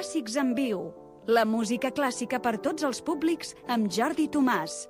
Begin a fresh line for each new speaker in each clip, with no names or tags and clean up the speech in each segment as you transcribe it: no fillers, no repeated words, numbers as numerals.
Clàssics en viu. La música clàssica per tots els públics amb Jordi Tomàs.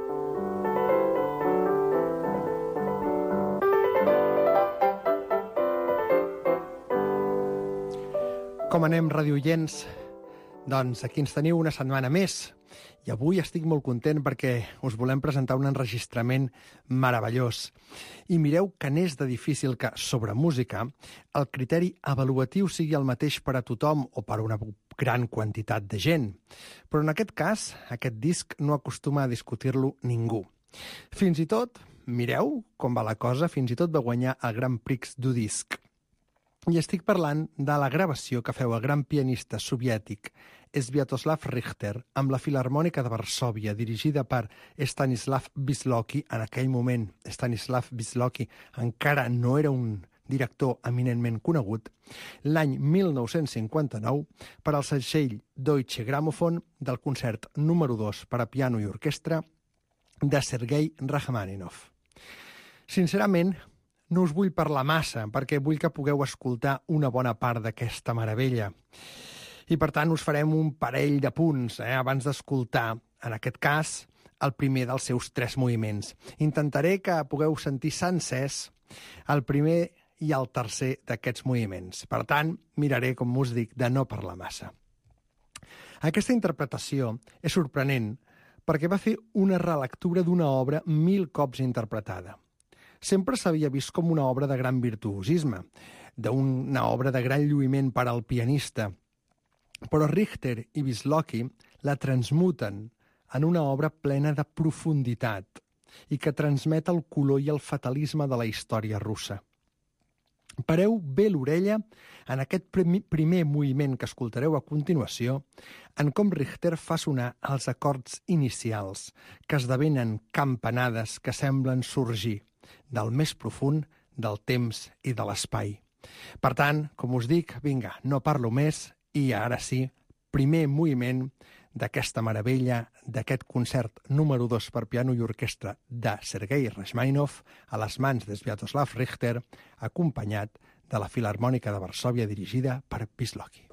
Com anem, radioients? Doncs aquí ens teniu una setmana més. I avui estic molt content perquè us volem presentar un enregistrament meravellós. I mireu que n'és de difícil que, sobre música, el criteri avaluatiu sigui el mateix per a tothom o per a una gran quantitat de gent. Però en aquest cas, aquest disc no acostuma a discutir-lo ningú. Fins i tot, mireu com va la cosa, fins i tot va guanyar el Grand Prix du Disc. I estic parlant de la gravació que feu el gran pianista soviètic Sviatoslav Richter amb la Filharmònica de Varsòvia, dirigida per Stanislav Wisłocki. En aquell moment, Stanislav Wisłocki encara no era un director eminentment conegut, l'any 1959, per al segell Deutsche Grammophon del concert número 2 per a piano i orquestra de Sergei Rachmaninov. Sincerament, no us vull parlar massa, perquè vull que pugueu escoltar una bona part d'aquesta meravella. I, per tant, us farem un parell de punts abans d'escoltar, en aquest cas, el primer dels seus 3 moviments. Intentaré que pugueu sentir sencers el primer i el tercer d'aquests moviments. Per tant, miraré, com us dic, de no parlar massa. Aquesta interpretació és sorprenent perquè va fer una relectura d'una obra 1000 cops interpretada. Sempre s'havia vist com una obra de gran virtuosisme, d'una obra de gran lluïment per al pianista. Però Richter i Wisłocki la transmuten en una obra plena de profunditat i que transmet el color i el fatalisme de la història russa. Pareu bé l'orella en aquest primer moviment que escoltareu a continuació, en com Richter fa sonar els acords inicials, que esdevenen campanades que semblen sorgir del més profund del temps i de l'espai. Per tant, com us dic, vinga, no parlo més i ara sí, primer moviment d'aquesta meravella, d'aquest concert número 2 per piano i orquestra de Sergei Rachmaninov a les mans de Sviatoslav Richter, acompanyat de la Filharmònica de Varsòvia dirigida per Wisłocki.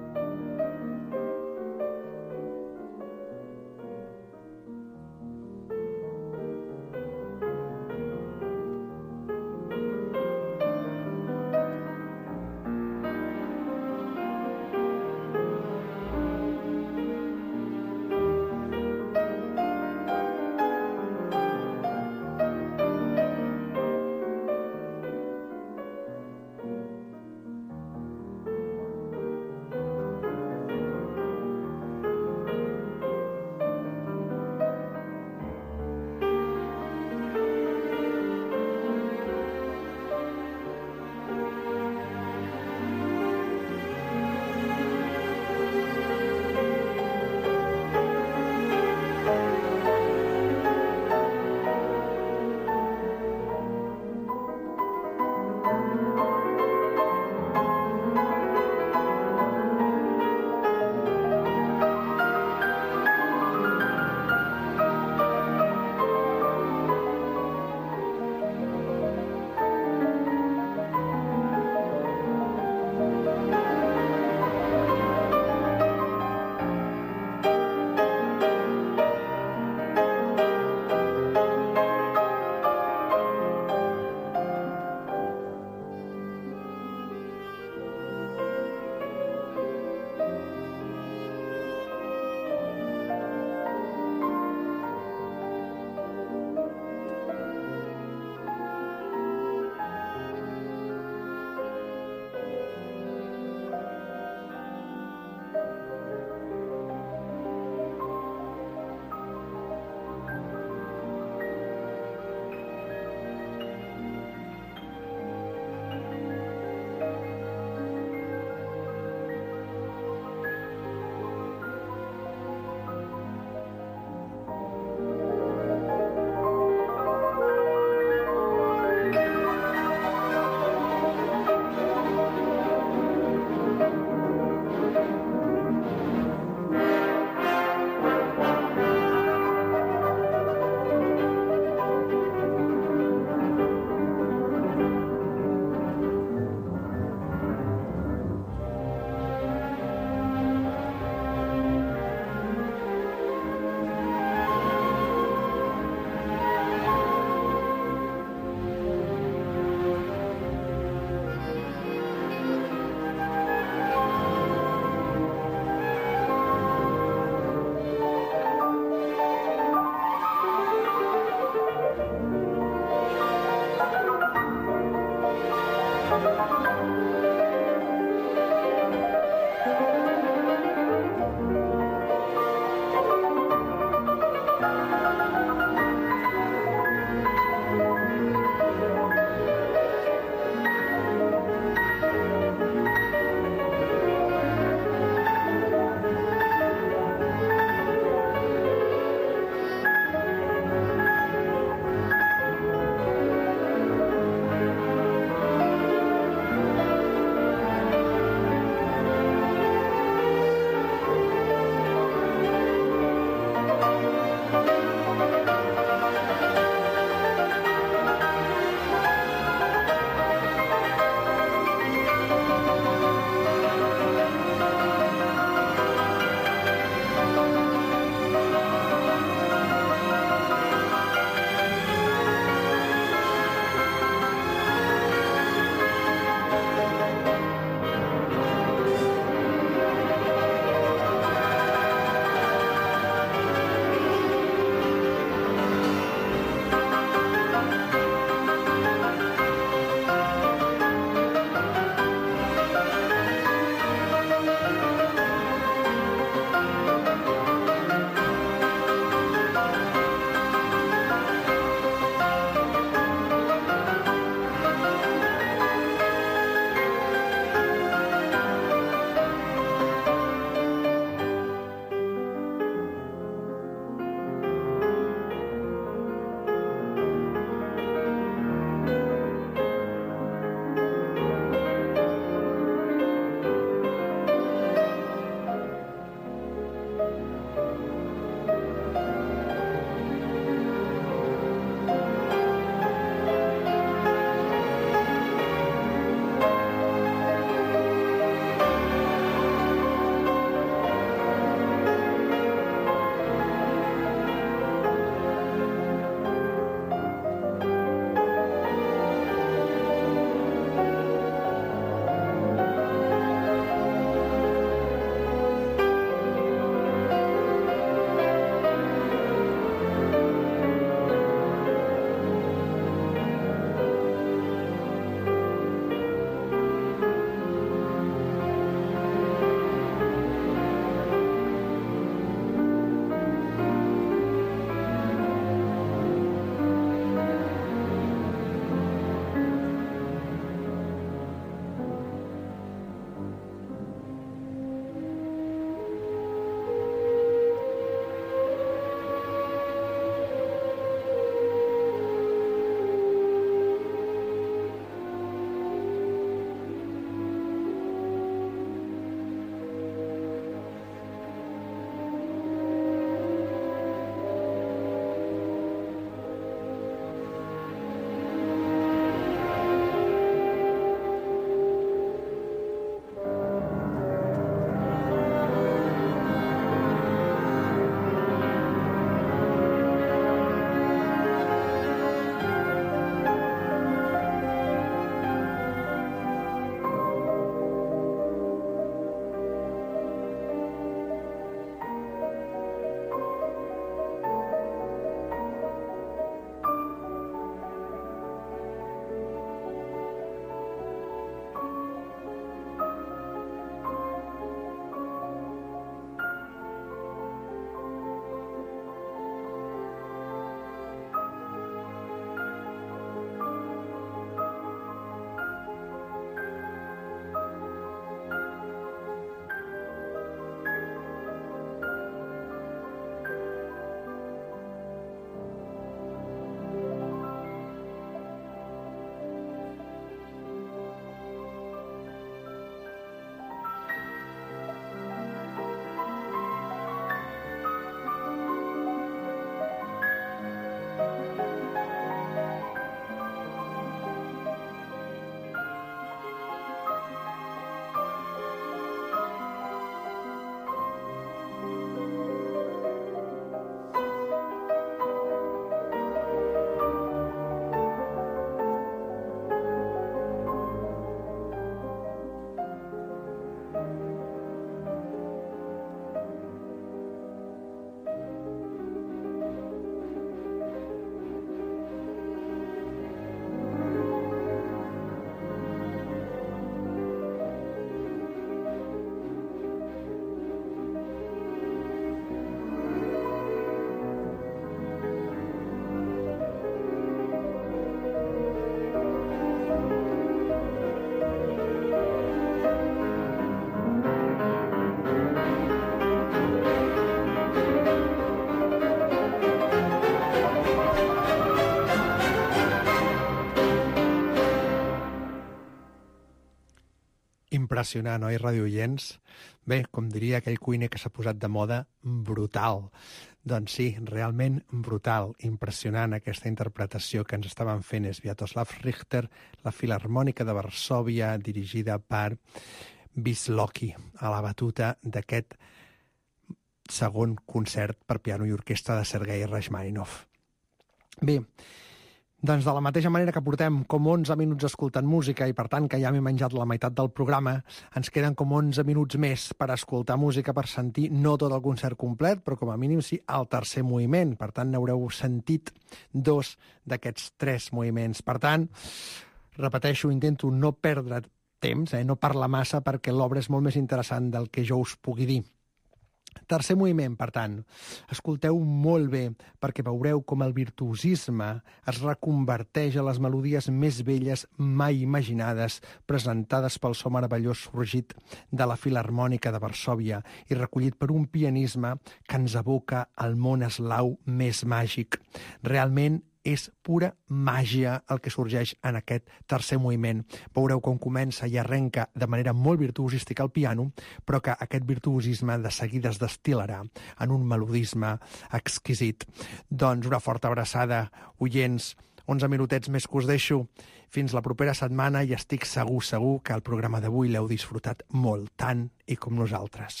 Impressionant, oi, radioients? Bé, com diria aquell cuiner que s'ha posat de moda, brutal. Doncs sí, realment brutal, impressionant aquesta interpretació que ens estaven fent Sviatoslav Richter, la Filharmònica de Varsòvia, dirigida per Wisłocki, a la batuta d'aquest segon concert per piano i orquestra de Sergei Rachmaninov. Bé, doncs de la mateixa manera que portem com 11 minuts escoltant música i per tant que ja m'he menjat la meitat del programa, ens queden com 11 minuts més per escoltar música, per sentir no tot el concert complet, però com a mínim sí el tercer moviment. Per tant, n'haureu sentit 2 d'aquests 3 moviments. Per tant, repeteixo, intento no perdre temps, no parlar massa, perquè l'obra és molt més interessant del que jo us pugui dir. Tercer moviment, per tant, escolteu molt bé perquè veureu com el virtuosisme es reconverteix a les melodies més belles mai imaginades presentades pel so meravellós sorgit de la Filharmònica de Varsòvia i recollit per un pianisme que ens evoca el món eslau més màgic. Realment és pura màgia el que sorgeix en aquest tercer moviment. Veureu com comença i arrenca de manera molt virtuosística el piano, però que aquest virtuosisme de seguida es destil·larà en un melodisme exquisit. Doncs una forta abraçada, oients, 11 minutets més que us deixo. Fins la propera setmana i estic segur que el programa d'avui l'heu disfrutat molt, tant i com nosaltres.